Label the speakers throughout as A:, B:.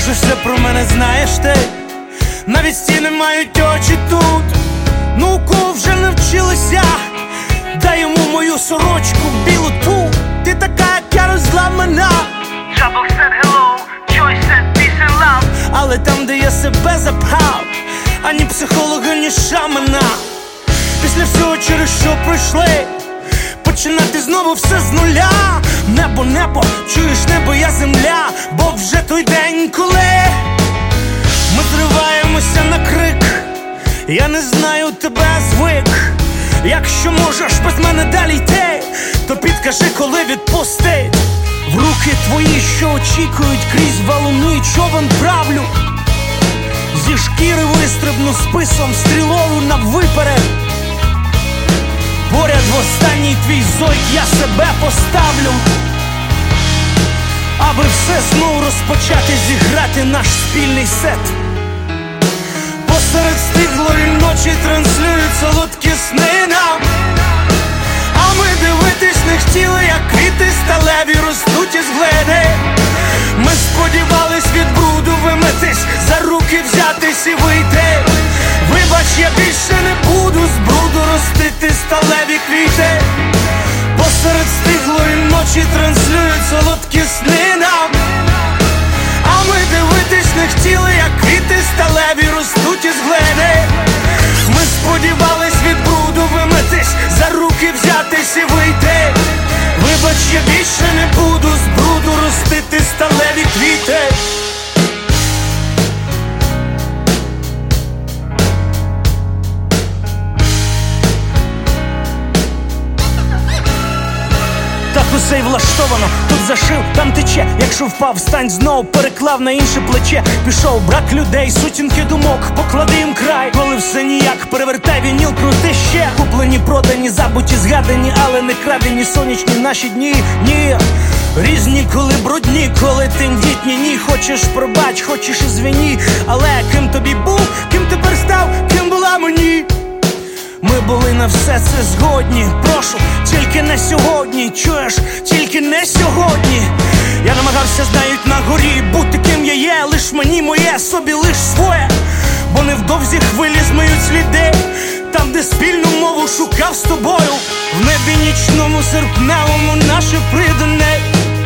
A: Може все про мене знаєш ти, навіть стіни мають очі тут. Ну у кого вже навчилися, дай йому мою сорочку білу ту. Ти така, як я, розламана.
B: Trouble said hello, Joy said peace and love.
A: Але там, де я себе запхав, ані психолога, ні шамана. Після всього, через що пройшли, починати знову все з нуля. Небо, небо, чуєш, небо, я земля. Бо вже той день, коли ми зриваємося на крик. Я не знаю, тебе звик. Якщо можеш без мене далі йти, то підкажи, коли відпустить. В руки твої, що очікують, крізь валуни човен правлю. Зі шкіри вистрибну списом стрілою на виперед. Поряд в останній твій зойк я себе поставлю, аби все знову розпочати, зіграти наш спільний сет. Посеред стиглої ночі транслюють солодкі сни нам, а ми дивитись не хотіли, як квіти сталеві ростуть із глини. Ми сподівались від бруду вимитись, за руки взятись і вийти. Вибач, я більше не буду з бруду ростити сталеві квіти. Посеред стиглої ночі транслюють солодкі сни нам, а ми дивитись не хотіли, як квіти сталеві ростуть із глини. Ми сподівались від бруду вимитись, за руки взятись і вийти. Вибач, я більше не буду з бруду ростити сталеві квіти. Так усе й влаштовано, тут зашив, там тече. Якщо впав, встань знову, переклав на інше плече. Пішов брак людей, сутінки думок, поклади їм край. Коли все ніяк, перевертай вініл, крути ще. Куплені, продані, забуті, згадані, але не крадені сонячні наші дні. Ні, різні, коли брудні, коли тендітні. Ні, хочеш пробач, хочеш і звіні. Але ким тобі був, ким тепер став, ким була мені. Ми були на все це згодні. Прошу, тільки не сьогодні. Чуєш, тільки не сьогодні. Я намагався, знають, на горі бути ким я є. Лиш мені моє, собі лиш своє. Бо невдовзі хвилі змиють сліди. Там, де спільну мову шукав з тобою. В небі нічному серпневому наше придане.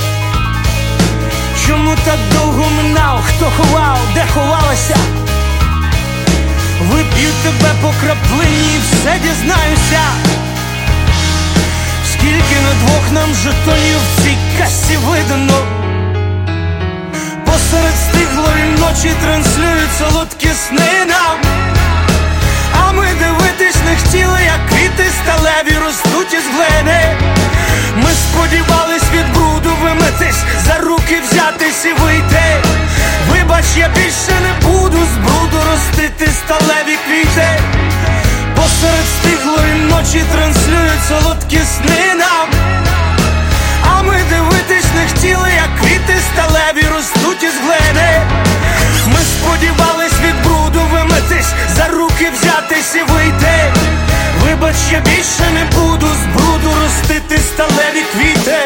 A: Чому так довго минав? Хто ховав, де ховалася? Вип'ю тебе по краплині і все дізнаюся. Скільки на двох нам жетонів в цій касі видано. Посеред стиглої ночі транслюють солодкі сни нам, а ми дивитись не хотіли, як квіти сталеві ростуть із глини. Ми сподівались від бруду вимитись, за руки взятись і вийти. Вибач, я більше не буду з бруду ростити сталеві квіти. Посеред стиглої ночі транслюють солодкі сни нам, а ми дивитись не хотіли, як квіти сталеві ростуть із глини. Ми сподівались від бруду вимитись, за руки взятись і вийти. Вибач, я більше не буду з бруду ростити сталеві квіти.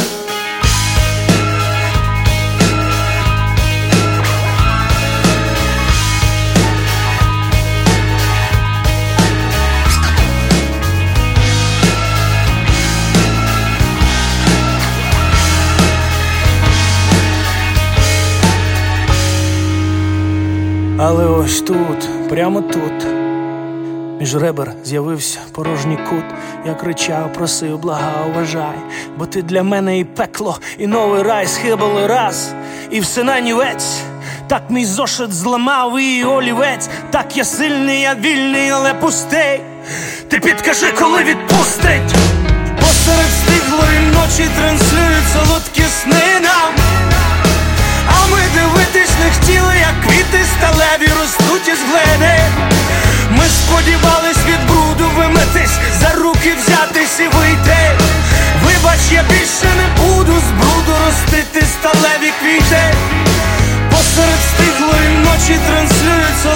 A: Але ось тут, прямо тут, між ребер з'явився порожній кут. Я кричав, просив, благав, вважай, бо ти для мене і пекло, і новий рай. Схибали раз, і все нанівець. Так мій зошит зламав і олівець. Так я сильний, я вільний, але пустий. Ти підкажи, коли відпустить. Посеред стиглої ночі транслюють солодкі сни нам, а ми дивитись не хотіли, як квіти сталеві ростуть із глини. Ми сподівались від бруду вимитись, за руки взятись і вийти. Вибач, я більше не буду з бруду ростити сталеві квіти. Посеред стиглої ночі транслюють